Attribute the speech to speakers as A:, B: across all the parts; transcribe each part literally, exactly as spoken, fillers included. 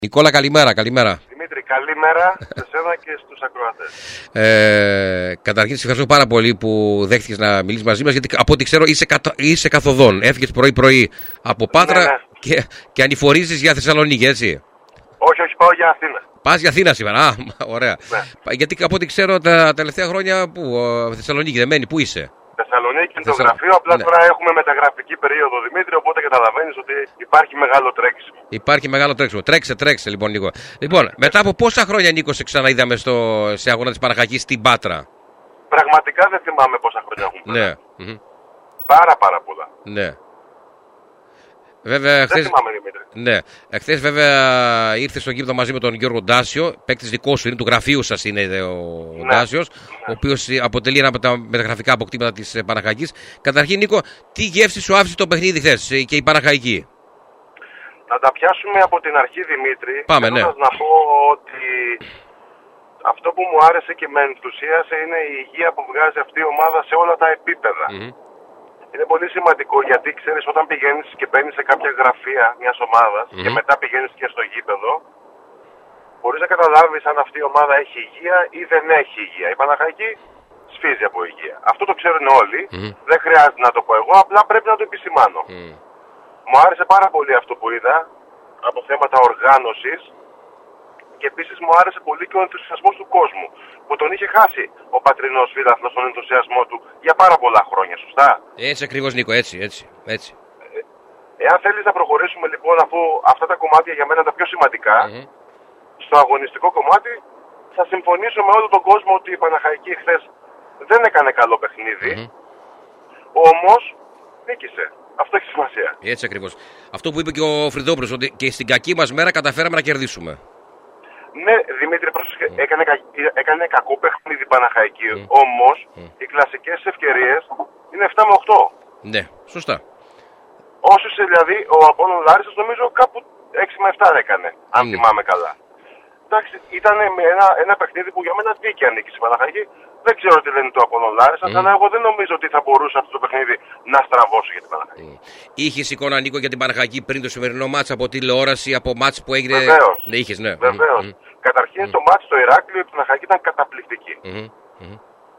A: Νικόλα, καλημέρα, καλημέρα.
B: Δημήτρη, καλημέρα σε σένα και στους ακροατές.
A: Ε, καταρχήν, σε ευχαριστώ πάρα πολύ που δέχτηκες να μιλήσεις μαζί μας, γιατί από ό,τι ξέρω είσαι, κατα... είσαι καθοδόν. Έφυγες πρωί-πρωί από Πάτρα,
B: ναι, ναι.
A: Και... και ανηφορίζεις για Θεσσαλονίκη, έτσι.
B: Όχι, όχι, πάω για Αθήνα.
A: Πας για Αθήνα σήμερα, α, ωραία.
B: Ναι.
A: Γιατί από ό,τι ξέρω τα τελευταία χρόνια, πού, Θεσσαλονίκη δεν μένει, πού είσαι?
B: Θεσσαλονίκη είναι το
A: Θεσσαλ...
B: γραφείο, απλά
A: ναι.
B: τώρα έχουμε μεταγραφική περίοδο, Δημήτρη, οπότε καταλαβαίνεις ότι υπάρχει μεγάλο τρέξιμο.
A: Υπάρχει μεγάλο τρέξιμο. Τρέξε, τρέξε λοιπόν λίγο. Λοιπόν, μετά από πόσα χρόνια, Νίκο, σε ξαναείδαμε στο... σε αγώνα της Παναχαϊκής στην Πάτρα?
B: Πραγματικά δεν θυμάμαι πόσα χρόνια έχουν
A: Ναι.
B: Mm-hmm. Πάρα πάρα πολλά.
A: Ναι. Βέβαια,
B: δεν
A: χθες...
B: θυμάμαι, Δημήτρη.
A: Ναι. Εχθές βέβαια ήρθε στον γήπεδο μαζί με τον Γιώργο Ντάσιο. Παίκτης δικό σου είναι, του γραφείου σας είναι ο
B: ναι.
A: Ντάσιος,
B: Ναι.
A: ο οποίος αποτελεί ένα από τα μεταγραφικά αποκτήματα της Παναχαϊκής. Καταρχήν, Νίκο, τι γεύση σου άφησε το παιχνίδι χθες και η Παναχαϊκή?
B: Να τα πιάσουμε από την αρχή, Δημήτρη.
A: Πάμε, ναι.
B: Να πω ότι αυτό που μου άρεσε και με ενθουσίασε είναι η υγεία που βγάζει αυτή η ομάδα σε όλα τα επίπεδα.
A: Mm-hmm.
B: Είναι πολύ σημαντικό, γιατί ξέρεις, όταν πηγαίνεις και μπαίνεις σε κάποια γραφεία μιας ομάδας
A: mm-hmm.
B: και μετά πηγαίνεις και στο γήπεδο, μπορείς να καταλάβεις αν αυτή η ομάδα έχει υγεία ή δεν έχει υγεία. Η Παναχαϊκή σφίζει από υγεία. Αυτό το ξέρουν όλοι.
A: Mm-hmm.
B: Δεν χρειάζεται να το πω εγώ, απλά πρέπει να το επισημάνω.
A: Mm-hmm.
B: Μου άρεσε πάρα πολύ αυτό που είδα από θέματα οργάνωσης. Και επίσης μου άρεσε πολύ και ο ενθουσιασμός του κόσμου, που τον είχε χάσει ο πατρινός φίλαθλος τον ενθουσιασμό του για πάρα πολλά χρόνια, σωστά?
A: Έτσι ακριβώς, Νίκο, έτσι, έτσι, έτσι.
B: Ε, εάν θέλεις να προχωρήσουμε λοιπόν, αφού αυτά τα κομμάτια για μένα είναι τα πιο σημαντικά, mm-hmm. στο αγωνιστικό κομμάτι θα συμφωνήσω με όλο τον κόσμο ότι η Παναχαϊκή χθες δεν έκανε καλό παιχνίδι, mm-hmm. όμως νίκησε. Αυτό έχει σημασία.
A: Έτσι ακριβώς. Αυτό που είπε και ο Φρυδόπουλος, ότι και στην κακή μας μέρα καταφέραμε να κερδίσουμε.
B: Ναι, Δημήτρη, πρόσεχε, mm. έκανε, έκανε κακό παιχνίδι Παναχαϊκή, mm. όμως mm. οι κλασικές ευκαιρίες είναι επτά με οκτώ.
A: Ναι, σωστά.
B: Όσους δηλαδή, ο Απόλλων Λάρισσας νομίζω κάπου έξι με επτά έκανε, αν mm. θυμάμαι καλά. Εντάξει, ήταν ένα, ένα παιχνίδι που για μένα δίκαια νίκησε η Παναχαϊκή. Δεν ξέρω τι λένε το Απόλλων Λάρισσας, mm. αλλά εγώ δεν νομίζω ότι θα μπορούσε αυτό το παιχνίδι να στραβώσει για την Παναχαϊκή. Mm.
A: Είχες εικόνα, Νίκο, για την Παναχαϊκή πριν το σημερινό μάτς, από τηλεόραση, από μάτς που έγινε?
B: Βεβαίως.
A: Ναι, είχες, ναι.
B: Βεβαίως. Mm. Καταρχήν mm. το μάτς στο Ηράκλειο η Παναχαϊκή ήταν καταπληκτική. Mm. Mm.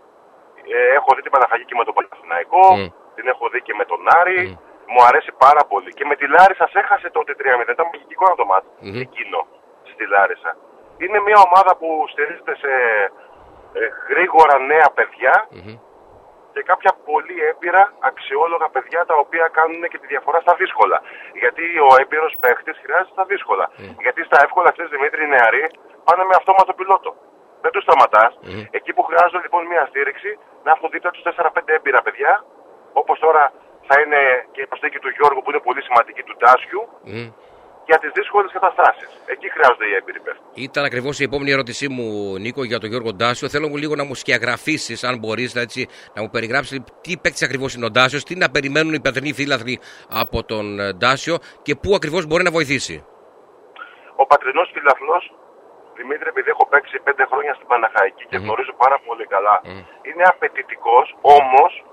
B: Ε, έχω δει την Παναχαϊκή και με τον Παναθηναϊκό, mm. την έχω δει και με τον Άρη. Mm. Μου αρέσει πάρα πολύ. Και με τη Λάρισα έχασε τότε τρία μηδέν. Ήταν μαγικό το μάτς mm. εκείνο στη Λάρισα. Είναι μια ομάδα που στηρίζεται σε ε, γρήγορα νέα παιδιά mm-hmm. και κάποια πολύ έμπειρα, αξιόλογα παιδιά, τα οποία κάνουν και τη διαφορά στα δύσκολα. Γιατί ο έμπειρος παίχτης χρειάζεται στα δύσκολα. Mm. Γιατί στα εύκολα αυτές, Δημήτρη, οι νεαροί πάνε με αυτόματο πιλότο. Δεν τους σταματάς. Mm. Εκεί που χρειάζονται λοιπόν μια στήριξη, να έχουν δίπλα τους τέσσερα πέντε έμπειρα παιδιά, όπως τώρα θα είναι και η προσθήκη του Γιώργου που είναι πολύ σημαντική, του Τάσιου. Mm. Για τις δύσκολες καταστάσεις. Εκεί χρειάζονται οι έμπειροι παίχτες.
A: Ήταν ακριβώς η επόμενη ερώτησή μου, Νίκο, για τον Γιώργο Ντάσιο. Θέλω μου λίγο να μου σκιαγραφίσεις, αν μπορείς, έτσι, να μου περιγράψεις τι παίκτης ακριβώς είναι ο Ντάσιος, τι να περιμένουν οι πατρινοί φίλαθλοι από τον Ντάσιο και πού ακριβώς μπορεί να βοηθήσει.
B: Ο πατρινός φίλαθλος, Δημήτρη, επειδή έχω παίξει πέντε χρόνια στην Παναχαϊκή και mm-hmm. γνωρίζω πάρα πολύ καλά, mm. είναι απαιτητικός, όμως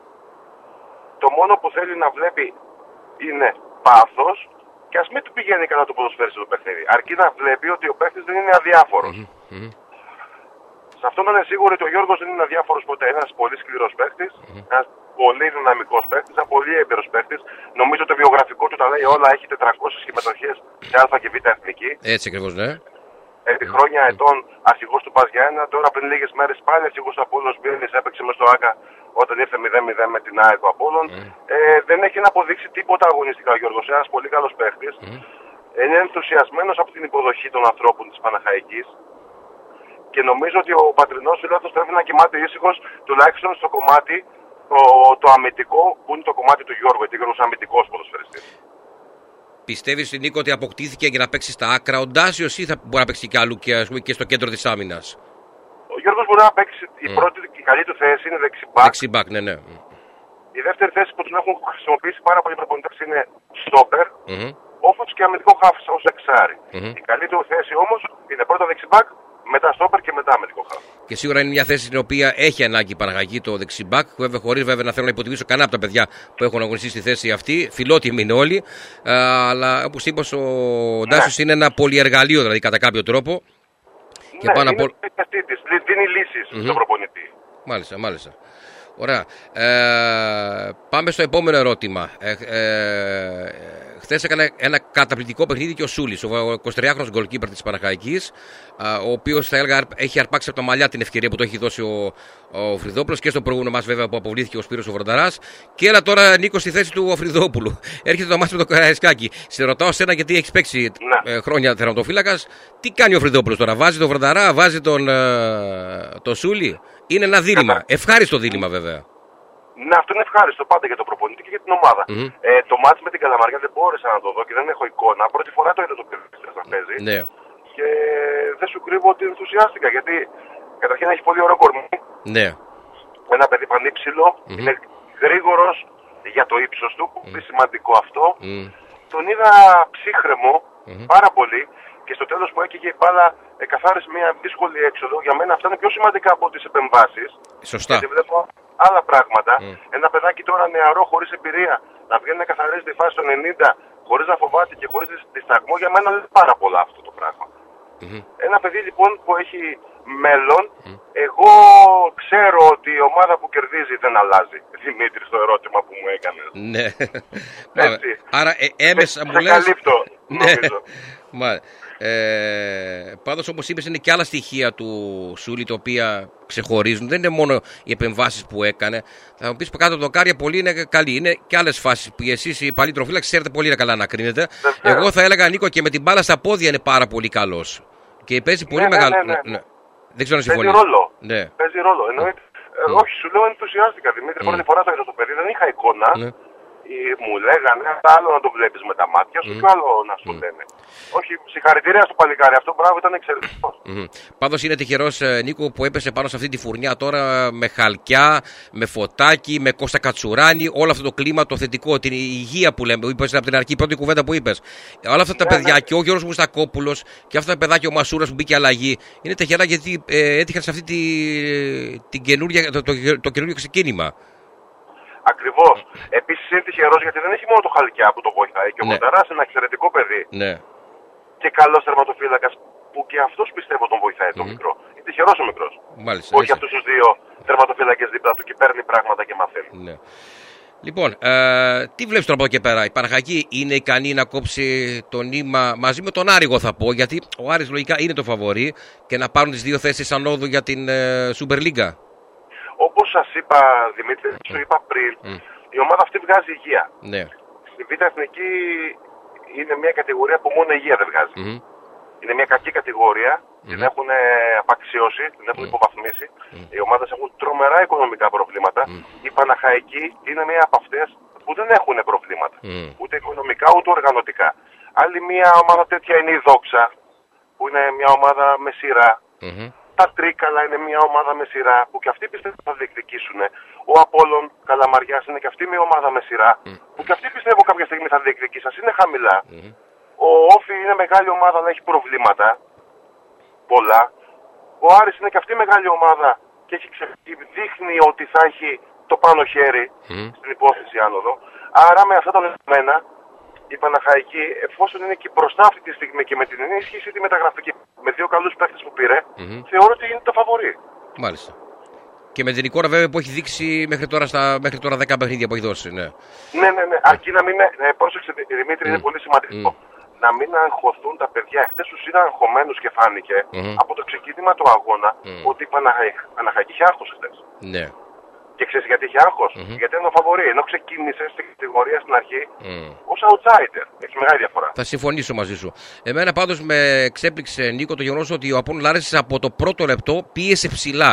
B: το μόνο που θέλει να βλέπει είναι πάθος. Και ας μην του πηγαίνει καλά το ποδοσφαίρι στο παιχνίδι. Αρκεί να βλέπει ότι ο παίχτης δεν είναι αδιάφορος. Mm-hmm. Mm-hmm. Σε αυτό να είναι σίγουρο ότι ο Γιώργος δεν είναι αδιάφορος ποτέ. Ένας πολύ σκληρός παίχτης, mm-hmm. ένας πολύ δυναμικός παίχτης, ένας πολύ έμπειρος παίχτης. Νομίζω το βιογραφικό του τα λέει όλα. Έχει τετρακόσιες συμμετοχές σε Α και Β εθνική.
A: Έτσι ακριβώς, ναι.
B: Επί χρόνια ετών αρχηγός του Πας για ένα. Τώρα πριν λίγες μέρες πάλι αρχηγός του Απόλλωνος Μπιέλης έπαιξε μες στο Άκα όταν ήρθε μηδέν μηδέν με την ΑΕΚ ο Απόλλων. Mm. Ε, δεν έχει να αποδείξει τίποτα αγωνιστικά ο Γιώργος. Ένας πολύ καλός παίχτης. Mm. Είναι ενθουσιασμένος από την υποδοχή των ανθρώπων της Παναχαϊκής. Και νομίζω ότι ο πατρινός φίλαθλος πρέπει να κοιμάται ήσυχος, τουλάχιστον στο κομμάτι το, το αμυντικό, που είναι το κομμάτι του Γιώργου. Γιατί ο Γιώργος είναι αμυντικός ποδοσφαιριστής.
A: Πιστεύεις, Νίκο, ότι αποκτήθηκε για να παίξει στα άκρα ο Ντάσιος ή θα μπορεί να παίξει κι αλλού και, ας πούμε, και στο κέντρο της άμυνας?
B: Ο Γιώργος μπορεί να παίξει. Mm. Η πρώτη και η καλή του θέση είναι δεξιμπάκ.
A: Δεξιμπάκ, ναι, ναι.
B: Η δεύτερη θέση που τον έχουν χρησιμοποιήσει πάρα πολλοί προπονητές είναι στόπερ, mm-hmm. όπως και αμυντικό χάφ ως εξάρι. Mm-hmm. Η καλή του θέση όμως είναι πρώτα δεξιμπάκ, μετά στόπερ και μετά αμυντικό χάφ.
A: Και σίγουρα είναι μια θέση στην οποία έχει ανάγκη η Παναχαϊκή το δεξιμπάκ. Βέβαια, χωρίς βέβαια να θέλω να υποτιμήσω κανένα από τα παιδιά που έχουν αγωνιστεί στη θέση αυτή. Φιλότιμοι είναι όλοι. Α, αλλά όπως είπα, ο ναι. Ντάσιος είναι ένα πολυεργαλείο δηλαδή κατά κάποιο τρόπο.
B: Ναι,
A: και πάνω
B: είναι
A: από...
B: της, δίνει λύσεις mm-hmm. στον προπονητή.
A: Μάλιστα, μάλιστα. Ωραία. Ε, πάμε στο επόμενο ερώτημα. Ε, ε, Χθες έκανε ένα καταπληκτικό παιχνίδι και ο Σούλης, ο εικοσιτριάχρονος γκολκίπερ της Παναχαϊκής, ο οποίος θα έλεγα έχει αρπάξει από τα μαλλιά την ευκαιρία που το έχει δώσει ο, ο Φρυδόπουλος και στο προηγούμενο μας βέβαια που αποβλήθηκε ο Σπύρος ο Βρονταράς. Και έλα τώρα, Νίκο, στη θέση του ο Φρυδόπουλου. Έρχεται το μάτι με το Καραϊσκάκι. Σε ρωτάω σένα γιατί έχεις παίξει ναι. ε, χρόνια τερματοφύλακας. Τι κάνει ο Φρυδόπουλος τώρα, βάζει τον Βρονταρά, βάζει τον ε, το Σούλη. Είναι ένα δίλημμα. Κατά... Ευχάριστο δίλημμα βέβαια.
B: Ναι, αυτό είναι ευχάριστο πάντα για τον προπονητή και για την ομάδα. Mm-hmm. Ε, το μάτς με την Καλαμαριά δεν μπόρεσα να το δω και δεν έχω εικόνα. Πρώτη φορά το είδα το παιδί να παίζει.
A: Ναι.
B: Και δεν σου κρύβω ότι ενθουσιάστηκα γιατί καταρχήν έχει πολύ ωραίο κορμί.
A: Ναι.
B: Ένα παιδί πανύψηλο. Mm-hmm. Είναι γρήγορος για το ύψος του. Mm-hmm. Είναι σημαντικό αυτό. Mm-hmm. Τον είδα ψύχρεμο mm-hmm. πάρα πολύ. Και στο τέλος που έκαιγε η μπάλα εκαθάρισε μια δύσκολη έξοδο. Για μένα αυτά είναι πιο σημαντικά από τις επεμβάσεις.
A: Σωστά.
B: Γιατί βλέπω άλλα πράγματα. Mm. Ένα παιδάκι τώρα νεαρό, χωρίς εμπειρία, να βγαίνει να καθαρίζει τη φάση των ενενήντα, χωρίς να φοβάται και χωρίς δισταγμό, για μένα δεν είναι πάρα πολλά αυτό το πράγμα. Mm-hmm. Ένα παιδί λοιπόν που έχει μέλλον, mm. εγώ ξέρω ότι η ομάδα που κερδίζει δεν αλλάζει. Δημήτρη, στο ερώτημα που μου έκανες.
A: Ναι. Άρα ε, έμεσα μου λες...
B: καλύπτω, νομίζω.
A: Μάλιστα. Ε, πάντως όπως είπες είναι και άλλα στοιχεία του Σούλη τα οποία ξεχωρίζουν. Δεν είναι μόνο οι επεμβάσεις που έκανε. Θα μου πεις κάτω από το Κάρια πολύ είναι καλή. Είναι και άλλες φάσεις που εσείς οι παλιοί τροφύλακες ξέρετε πολύ καλά να κρίνετε. Εγώ θα έλεγα, Νίκο, και με την μπάλα στα πόδια είναι πάρα πολύ καλός. Και παίζει πολύ ναι, μεγάλο. Ναι, ναι, ναι. Ναι. Δεν ξέρω αν συμφωνείς.
B: Παίζει ρόλο.
A: Ναι.
B: Παίζει ρόλο. Εννοείται. Mm. Ε, όχι, σου λέω ενθουσιάστηκα, Δημήτρη. Mm. Πρώτη φορά το είδα στο παιδί, δεν είχα εικόνα. Mm. Μου λέγανε, άλλο να το βλέπεις με τα μάτια σου mm. και άλλο να σου mm. λένε. Όχι, συγχαρητήρια στο παλικάρι, αυτό μπράβο ήταν εξαιρετικό. Mm.
A: Πάντως είναι τυχερός, Νίκο, που έπεσε πάνω σε αυτή τη φουρνιά τώρα με χαλκιά, με φωτάκι, με Κώστα Κατσουράνη, όλο αυτό το κλίμα το θετικό, την υγεία που λέμε, είπες από την αρχή, πρώτη κουβέντα που είπες. Όλα αυτά τα ναι, παιδιά ναι. και ο Γιώργος Μουστακόπουλος και αυτά τα παιδάκια, ο Μασούρας που μπήκε αλλαγή, είναι τυχερά γιατί ε, έτυχαν σε αυτή τη, την καινούργια, το, το, το, το καινούργιο ξεκίνημα.
B: Ακριβώς. Επίσης είναι τυχερός γιατί δεν έχει μόνο το χαλκιά που το βοηθάει και ο Μονταράς είναι ένα εξαιρετικό παιδί.
A: Ναι. Και
B: καλός τερματοφύλακας που και αυτός πιστεύω τον βοηθάει mm-hmm. το μικρό. Είναι τυχερός ο μικρός.
A: Μάλιστα.
B: Όχι αυτούς τους δύο τερματοφύλακες δίπλα του και παίρνει πράγματα και μαθαίνει.
A: Ναι. Λοιπόν, ε, τι βλέπεις τώρα από εδώ και πέρα? Η Παναχαϊκή είναι ικανή να κόψει το νήμα μαζί με τον Άρη, εγώ θα πω, γιατί ο Άρης λογικά είναι το φαβορί και να πάρουν τις δύο θέσεις ανόδου για την ε, Super League.
B: Όπως σας είπα, Δημήτρη, mm. σου είπα πριν, mm. η ομάδα αυτή βγάζει υγεία.
A: Ναι.
B: Στη Β' Εθνική είναι μια κατηγορία που μόνο υγεία δεν βγάζει. Mm. Είναι μια κακή κατηγορία, mm. την έχουν απαξιώσει, την έχουν mm. υποβαθμίσει. Mm. Οι ομάδες έχουν τρομερά οικονομικά προβλήματα. Mm. Η Παναχαϊκή είναι μια από αυτές που δεν έχουν προβλήματα. Mm. Ούτε οικονομικά ούτε οργανωτικά. Άλλη μια ομάδα τέτοια είναι η Δόξα, που είναι μια ομάδα με σειρά. Mm-hmm. Τα Τρίκαλα είναι μια ομάδα με σειρά που και αυτοί πιστεύω θα διεκδικήσουν. Ο Απόλλων Καλαμαριάς είναι και αυτή μια ομάδα με σειρά mm. που και αυτοί πιστεύω κάποια στιγμή θα διεκδικήσει. Ας είναι χαμηλά. Mm. Ο Όφι είναι μεγάλη ομάδα αλλά έχει προβλήματα. Πολλά. Ο Άρης είναι και αυτή μεγάλη ομάδα και έχει ξε... δείχνει ότι θα έχει το πάνω χέρι mm. στην υπόθεση άνοδο. Άρα με αυτά τα δεδομένα η Παναχαϊκή, εφόσον είναι και μπροστά αυτή τη στιγμή και με την ενίσχυση τη μεταγραφική, με δύο καλούς παίκτες που πήρε, mm-hmm. θεωρώ ότι είναι το φαβορί.
A: Μάλιστα. Και με την εικόνα βέβαια που έχει δείξει μέχρι τώρα, στα, μέχρι τώρα δέκα παιχνίδια που έχει δώσει. Ναι,
B: ναι, ναι. ναι. Αρκεί να μην. Ναι, πρόσεξε, Δημήτρη, mm. είναι πολύ σημαντικό. Mm. Να μην αγχωθούν τα παιδιά. Χθες τους είδα αγχωμένους και φάνηκε mm-hmm. από το ξεκίνημα του αγώνα mm. ότι η Παναχαϊκή είχε άγχος χθες.
A: Ναι.
B: Και ξέρεις γιατί είχε άγχος? Mm-hmm. Γιατί είναι ο φαβορί. Ενώ ξεκίνησε στην κατηγορία στην αρχή mm. ως outsider. Έχει μεγάλη διαφορά.
A: Θα συμφωνήσω μαζί σου. Εμένα πάντως με ξέπληξε, Νίκο, το γεγονός ότι ο Απόλλων Λάρισσας από το πρώτο λεπτό πίεσε ψηλά.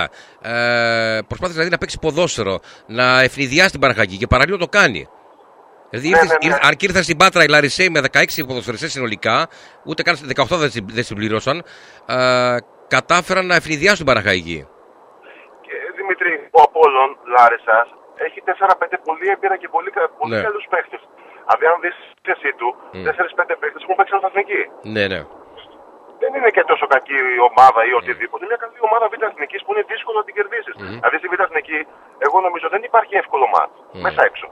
A: Ε, προσπάθησε δηλαδή να παίξει ποδόσφαιρο, να ευνηδιάσει την Παναχαϊκή και παραλλήλω το κάνει. Δηλαδή, ναι, ήρθε, ναι, ναι. αν και ήρθαν στην Πάτρα οι Λαρισαίοι με δεκαέξι ποδοσφαιριστές συνολικά, ούτε καν δεκαοκτώ δεν, δεν συμπλήρωσαν, ε, κατάφεραν να ευνηδιάσουν την Παναχαϊκή.
B: Δημήτρη, ο Απόλλων Λάρισσας έχει τέσσερα πέντε πολύ έμπειρα και πολύ, πολύ ναι. καλούς παίχτες. Δηλαδή, αν δεις τη θέση του, mm. τέσσερα πέντε παίχτες που παίξαν στην Εθνική.
A: Ναι, ναι.
B: δεν είναι και τόσο κακή ομάδα ή οτιδήποτε. Είναι μια καλή ομάδα Β' Εθνικής που είναι δύσκολο να την κερδίσεις. Mm. Δηλαδή στη Β' Εθνική, εγώ νομίζω δεν υπάρχει εύκολο μάτς. Mm. Μέσα έξω.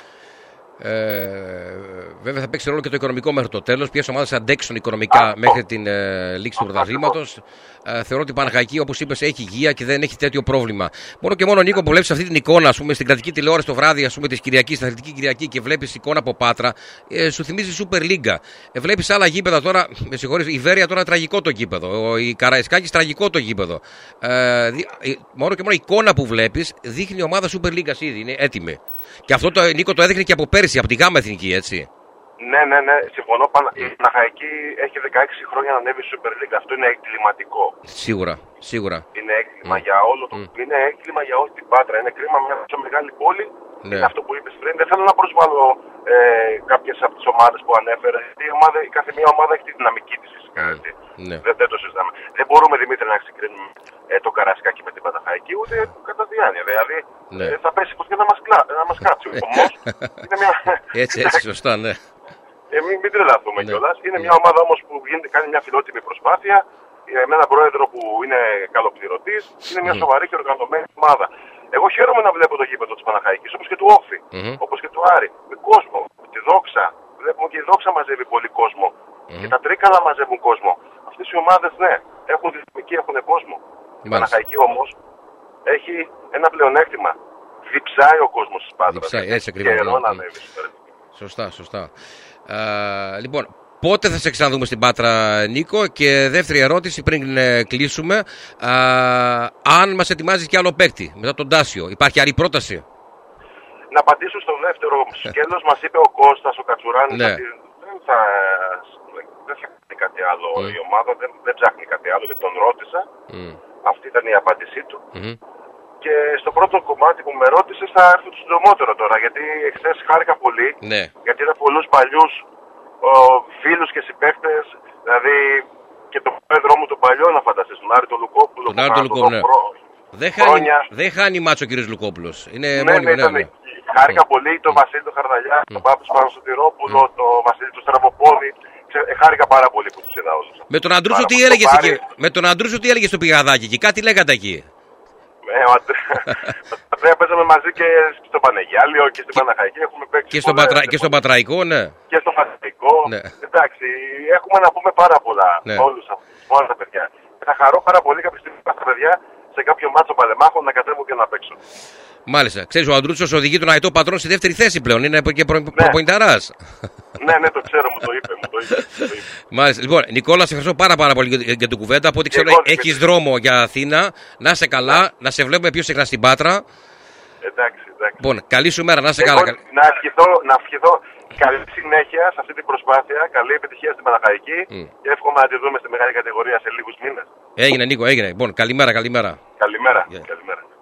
A: Ε, βέβαια θα παίξει ρόλο και το οικονομικό μέχρι το τέλος. Ποιες ομάδες αντέξουν οικονομικά Α, μέχρι την ε, λήξη του πρωταθλήματος. Ε, θεωρώ ότι η Παναχαϊκή, όπως είπες, έχει υγεία και δεν έχει τέτοιο πρόβλημα. Μόνο και μόνο, Νίκο, που βλέπεις αυτή την εικόνα, ας πούμε, στην κρατική τηλεόραση το βράδυ, ας πούμε, της Κυριακής, στην Αθλητική Κυριακή και βλέπεις εικόνα από Πάτρα, ε, σου θυμίζει Super League. Ε, βλέπεις άλλα γήπεδα τώρα, με συγχωρείς, η Βέρεια τώρα τραγικό το γήπεδο. Η Καραϊσκάκης τραγικό το γήπεδο. Ε, δι, ε, μόνο και μόνο η εικόνα που βλέπεις δείχνει ομάδα Super League ήδη, είναι έτοιμη. Και αυτό το, Νίκο, το έδειχνε και από πέρυσι, από τη Γάμα Εθνική, έτσι.
B: Ναι, ναι, ναι, συμφωνώ. Η Παναχαϊκή έχει δεκαέξι χρόνια να ανέβει στη Super League. Αυτό είναι εγκληματικό.
A: Σίγουρα, σίγουρα.
B: Είναι έγκλημα mm. για όλο το. Mm. Είναι έγκλημα για όλη την Πάτρα. Είναι κρίμα μια τόσο μεγάλη πόλη. Ναι. Είναι αυτό που είπες πριν. Δεν θέλω να προσβάλλω ε, κάποιες από τις ομάδες που ανέφερε. Η, ομάδα, η κάθε μια ομάδα έχει τη δυναμική της φυσικά. Mm. Ναι. Δεν, δεν το συζητάμε. Δεν μπορούμε, Δημήτρη, να ξεκρίνουμε ε, το Καραϊσκάκι με την Παναχαϊκή ούτε κατά διάνοια. Δηλαδή ναι. ε, θα πέσει φωτιά να μας, κλά, να μας κάτσει. Όμως είναι μια.
A: Έτσι, έτσι, σωστά, ναι.
B: Ε, μην, μην τρελαθούμε ναι. κιόλας. Είναι μια ομάδα όμως που γίνεται, κάνει μια φιλότιμη προσπάθεια. Με έναν πρόεδρο που είναι καλοπληρωτής. Είναι μια σοβαρή και οργανωμένη ομάδα. Εγώ χαίρομαι να βλέπω το γήπεδο της Παναχαϊκής, όπως και του Όφη, mm-hmm. όπως και του Άρη. Με κόσμο, τη Δόξα. Βλέπουμε και η Δόξα μαζεύει πολύ κόσμο. Mm-hmm. Και τα Τρίκαλα μαζεύουν κόσμο. Αυτές οι ομάδες, ναι, έχουν δυναμική, έχουν κόσμο. Mm-hmm. Η Παναχαϊκή όμως έχει ένα πλεονέκτημα. Διψάει ο κόσμος της Πάτρας.
A: Διψάει, έτσι ακριβώς.
B: Καιρό να ανέβει.
A: Σωστά, σωστά. Α, λοιπόν, πότε θα σε ξαναδούμε στην Πάτρα, Νίκο? Και δεύτερη ερώτηση πριν ε, κλείσουμε. Α, αν μας ετοιμάζεις και άλλο παίκτη μετά τον Τάσιο, υπάρχει άλλη πρόταση?
B: Να απαντήσω στο δεύτερο σκέλος. Μας είπε ο Κώστας, ο Κατσουράνης, ναι. ότι δεν θα, δεν θα κάνει κάτι άλλο mm. η ομάδα, δεν, δεν ψάχνει κάτι άλλο, γιατί τον ρώτησα. Mm. Αυτή ήταν η απάντησή του. Mm-hmm. Και στο πρώτο κομμάτι που με ρώτησες θα έρθω το συντομότερο τώρα, γιατί εχθές χάρηκα πολύ,
A: ναι.
B: γιατί είδα πολλούς παλιούς φίλους και συμπαίκτες, δηλαδή και τον πρόεδρό μου τον παλιό να φανταστείς, τον Άρη τον Λουκόπουλο.
A: Τον Άρη τον Λουκόπουλο, ναι. Προ... Δεν, χάνει, δεν χάνει μάτσο ο κύριος Λουκόπουλος. Είναι
B: ναι,
A: μόνιμο,
B: ναι, ναι, ναι. Χάρηκα mm. πολύ τον Βασίλη τον Χαρδαλιά, mm. τον Πάπη Πανασωτηρόπουλο, mm. τον Βασίλη τον Στραβοπόδη. Χάρηκα πάρα πολύ που τους είδα όλους.
A: Με τον Αντρούσο τι έλεγες εκεί? Με τον Αντρούσο τι έλεγες στο πηγαδάκι εκεί? Κάτι λέγατε εκεί?
B: Ναι, ο Αντρέα παίζαμε μαζί και στο Πανεγιάλιο και στην Παναχαϊκή. Έχουμε παίξει
A: και, στον Πατρα... και στον Πατραϊκό, ναι.
B: Και στον Πατραϊκό. Ναι. Εντάξει, έχουμε να πούμε πάρα πολλά. Ναι. Όλους όλα τα παιδιά. Θα χαρώ πάρα πολύ κάποια στιγμή τα παιδιά σε κάποιο μάτσο παλεμάχων να κατέβουν και να παίξουν.
A: Μάλιστα. Ξέρεις, ο Αντρούτσος οδηγεί τον Αετό Πατρών στη δεύτερη θέση πλέον. Είναι και προ... ναι. προπονηταράς.
B: Ναι, ναι, το ξέρω, μου το είπε. Μου το είπε, το είπε.
A: Μάλιστα. Λοιπόν, Νικόλα, σε ευχαριστώ πάρα, πάρα πολύ για, για την κουβέντα. Από ό,τι ξέρω, έχεις δρόμο για Αθήνα. Να είσαι καλά, ναι. να σε βλέπουμε πιο συχνά στην Πάτρα.
B: Εντάξει, εντάξει.
A: Λοιπόν, καλή σου μέρα, να είσαι
B: Εγώ,
A: καλά.
B: Να ευχηθώ, να ευχηθώ καλή συνέχεια σε αυτή την προσπάθεια. Καλή επιτυχία στην Παναχαϊκή. Mm. Και εύχομαι να τη δούμε στη μεγάλη κατηγορία σε λίγους μήνες.
A: Έγινε, Νίκο, έγινε. Λοιπόν, καλημέρα, καλημέρα.
B: Καλημέρα. Yeah. Καλημέρα.